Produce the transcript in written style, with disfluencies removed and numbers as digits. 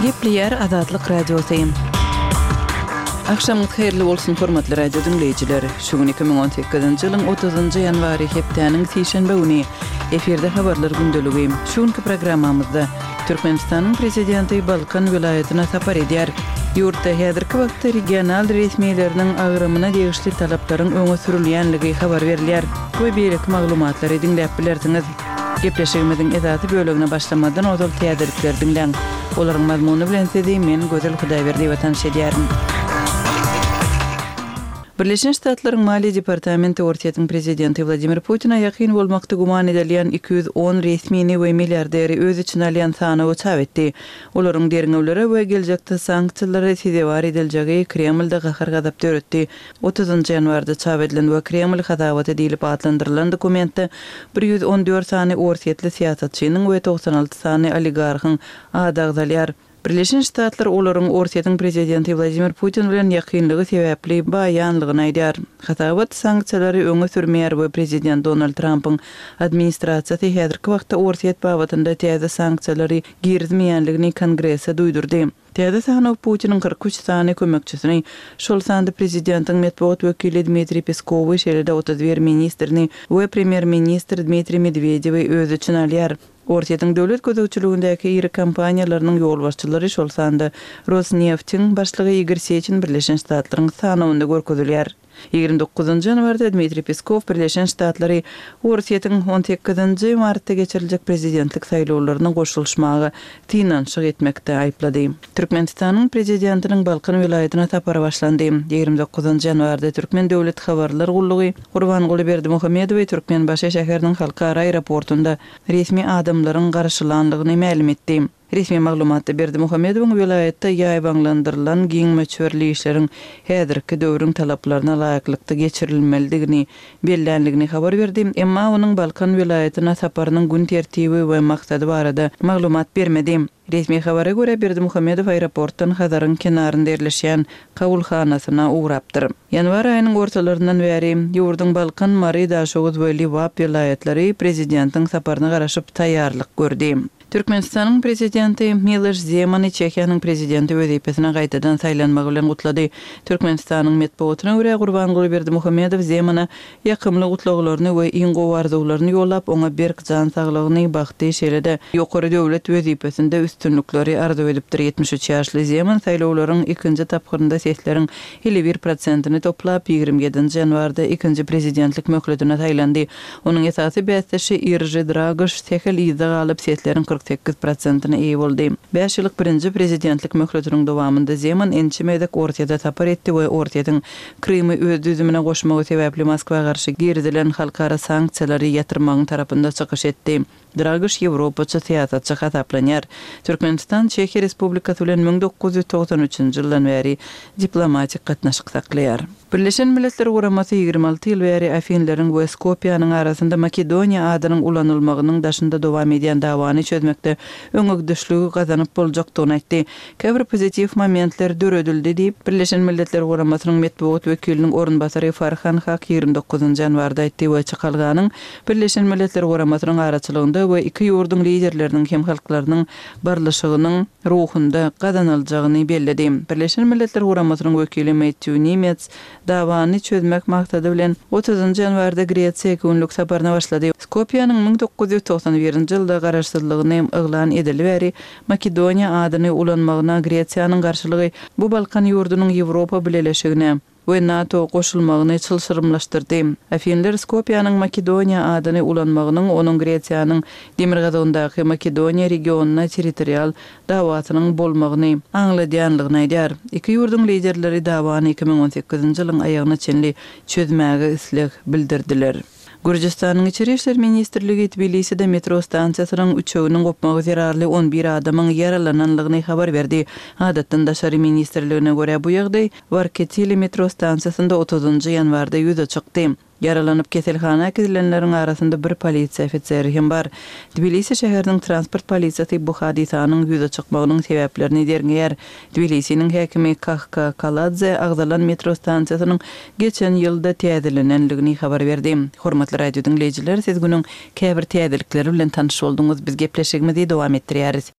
Gepleyer Azatlyk Radiosyň. Akşamyk herli bolsun hormatly radio dinleyijileri. Şugun 2018-nji ýylyň 30-njy ýanwary hepdeniň seşenbe güni eferde habarlar gündöligi. Şugunky programmamyzda Türkmenistanyň prezidenti Balkan vilayatyna sapar edýär. Ýurtda häzirki wagtda regional resmiýetleriniň agrymyna degişli talaplaryň öňe sürilýänligi habar berilýär. Bu beýleki maglumatlary dinläp bilersiňiz. Gepleşigimiziň ezaty bölügine başlamadan ozal täzelikler dinleň. Olaryň mazmuny bilen sizi men Gözel Hudaýberdi watan şedýärim. Birleşen Ştatlaryň Maliýe Departamenti Ortiýetiň prezidenti Vladimir Putina ýakyn bolmakda guman edilýän 210 resmini we milliarderi öz içine alýan sanawy çap etdi. Olaryň deriňewleri we geljekde sanksiýalary tezewar ediljegi Kremlde gahar gazap töretdi. 30-njy ýanwarda çap edilen we Kreml hadawaty diýilip adlandyrylan dokumentde 114 sany ortiýetli siýasatçynyň we 96 sany oligarhyň ady agzalýar. Birleşen Ştatlar olaryň ortiýetiň prezidenti Vladimir Putin bilen ýakynlygy sebäpli baýanlygyny aýdýar. Hatawat sanksiýalary öňe sürmeýär we prezident Donald Trump'yň administrasiýasy häzirki wagtda ortiýet babatynda täze sanksiýalary girizmeýänligini kongresse duýdurdy. Täze sanaw Putiniň 43 sany kömekçisini, şol sanda prezidentiň medeniýet wekili Dmitri Peskowy, şeýle-de 31 ministrini we premier ministr Dmitri Medvedewi öz için alýar. Ortiýetiň döwlet gözegçiligindäki iri kompaniýalarynyň ýolbaşçylary şol sanda Rosneft'in başlygy Igor Sechin Birleşen Ştatlaryň sanawynda görkezilýär. 29-njy ýanwarda Dmitri Peskov Birleşen Ştatlary ortiýetiň 18-nji martda geçiriljek prezidentlik saýlawlaryna goşulmagy tynançyk etmekde aýplady. Türkmenistanyň prezidentiniň Balkan vilayatyna tapary başlandy. 29-njy ýanwarda Türkmen döwlet habarlar gullugy Gurbanguly Berdimuhammedow Türkmen başy şäheriniň halkara aeroportunda resmi adamlaryň garşylandygyny ma'lum etdi. Resmi maglumatda Berdimuhammedowyň vilayatda ýaýbanlandyrylan giňme çörli işleriň häzirki döwrüň talaplaryna laýyklykda geçirilmeligini bellenligini habar berdi. Emma onuň Balkan vilayatyna saparynyň gün tertibi we maksady barada maglumat bermedi. Resmi habara göre Berdimuhammedow aeroportdan Hazaryň kenarynda ýerleşýän kabulhanasyna ugrapdyr. Ýanwar aýynyň ortalaryndan bäri ýurdun Balkan mary daşowy we Liwap vilayatlary prezidentiň saparyna garaşyp taýýarlyk gördi. Türkmenistanyň prezidenti Miloš Zeman Çekiýanyň prezidenti wezipesine gaýtadan saýlanmagy bilen gutlady. Türkmenistanyň medeniýetyne görä Gurbanguly Berdimuhammedow Zemana ýakymly gutlaglaryny we iň gowardyklaryny ýollap oňa berk jan saglygyny bagty şeýle-de ýokary döwlet wezipesinde üstünlükleri arzu edipdir. 73 ýaşly Zeman saýlawlaryň ikinji tapgyrynda sesleriň 51%-ni toplap 27-nji ýanwarda ikinji prezidentlik möhletine saýlandy. Onuň esasy bäsdeşi Irji Dragiš tehel ýyzyk alyp sesleriň 48%-ni eý boldy. 5 ýyllyk birinji prezidentlik möhletiniň dowamında Zeman ençimedek ortiýada tapar etdi we ortiýetiň Krymy öz düzümine goşmagy sebäpli Moskwa garşy geridilen halkara sanksiýalary ýatyrmagyň tarapynda çykyş etdi. Dragiš Ýewropaça siýasatçy hasaplanýar. Türkmenistan Çekiýa Respublikasy bilen 1993-nji ýyldan bäri diplomatik gatnaşyk saklaýar. Birleşen Milletler Guramasy 26 ýyl bäri Afinleriň we Skopýanyň arasynda Makedoniýa adynyň ulanylmagynyň daşynda dowam edýän dawany çözmekde öňüňdüşlügi gazanyp boljakdygyny aýtdy. Käbir pozitiv momentler döredildi diýip Birleşen Milletler Guramasynyň medeniýet wekiliniň orunbasary Farhan Haq 29-njy ýanwarda aýtdy we çykalganyň Birleşen Milletler Guramasynyň araçylygynda we iki ýurdun liderleriniň hem halklarynyň barlaşygynyň ruhunda gazanyljagyny belledi. Birleşen Milletler Guramasynyň wekili Matthew Nimitz dawany çözmek maksady bilen 30-njy ýanwarda Gretsiýa günlük saparyna başlady. Skopýanyň 1991-nji ýylda garaşsyzlygyny eglan edildi bäri Makedoniýa adyny ulanmagyna Gretsiýanyň garşylygy bu Balkan ýurdunyň Ýewropa bilen eleşigine we NATO goşulmagyny çylşyrymlaşdyrdy. Afinler Skopýanyň Makedoniýa adyny ulanmagynyň onuň Gretsiýanyň Demirgazondaky Makedoniýa regionuna territorial dawatynyň bolmagyny aňladýanlygyny aýdýar. Iki ýurdun liderleri dawany 2018-nji ýylyň aýagyna çenli çözmäge isleg bildirdiler. Gürjistanyň Içeri işler ministrligi Tbiliside metro stansiýasynyň üçeginiň gopmagy zerarly 11 adamyň yaralananlygyny habar berdi. Adatdan daşary ministrligine görä bu ýagdaý Varketili metro stansiýasynda 30-njy ýanwarda ýüze çykdy. Yaralanyp keselhana kizilenleriň arasynda bir polisiýa ofiseri hem bar. Tbilisi şäheriniň transport polisiýasy bu hadisanyň ýüze çykmagynyň sebäplerini derňär. Tbilisiň häkimi Kahka Kaladze agzalan metro stansiýasynyň geçen ýylda täzelenenligini habar berdi. Hormatly radio dinleyijiler, siz günüň käbir täzelikleri bilen tanyş bolduňyz. Biz gepleşigimizi dowam etdirýäris.